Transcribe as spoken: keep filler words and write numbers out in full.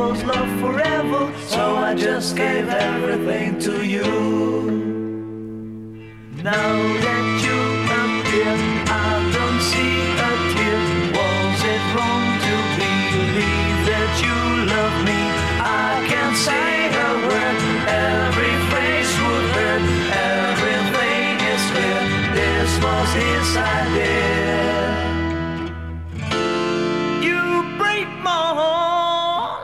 was love forever, so I just gave everything to you. Now that you appear, I don't see a tear. Was it wrong to believe that you love me? I can't say a word, every phrase would hurt. Everything is clear, this was his idea.